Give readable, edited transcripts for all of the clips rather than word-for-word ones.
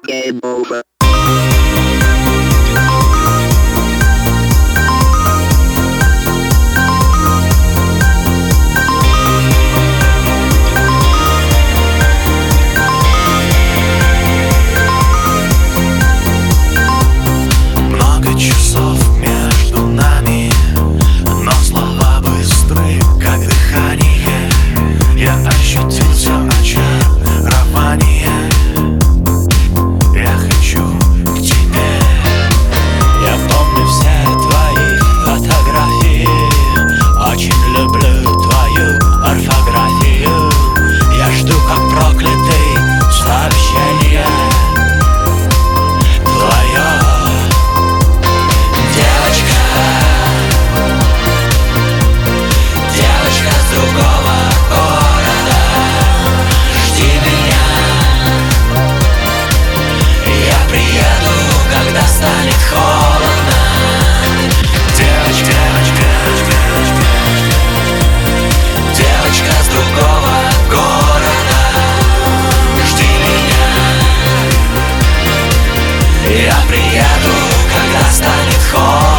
Game over. Много часов между нами, но слова быстры, как дыхание. Я ощутил все очарование. Я хочу к тебе. Я помню все твои фотографии. Очень люблю твою орфографию. Я жду, как проклятый, сообщение твое. Девочка с другого города, жди меня. Я приеду, когда станет холодно. Девочка с другого города, жди меня. Я приеду, когда станет холодно.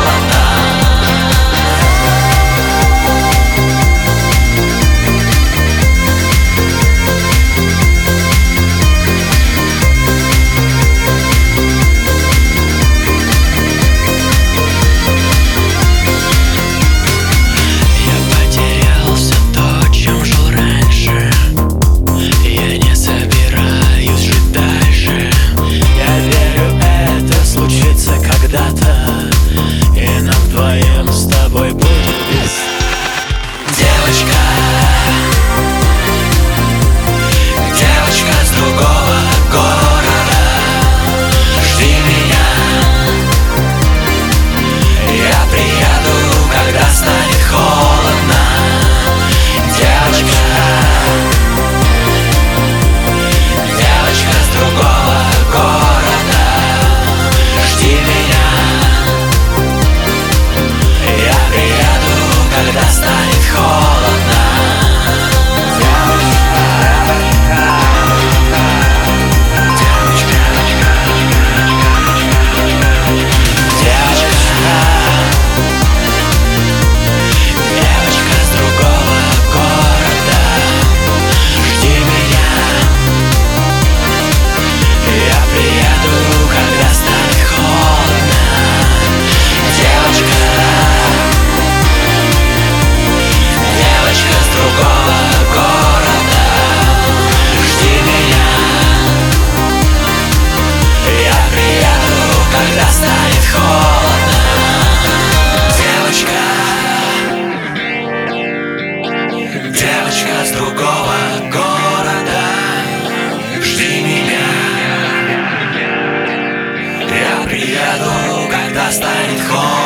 Девочка с другого города, жди меня. Я приеду, когда станет холодно.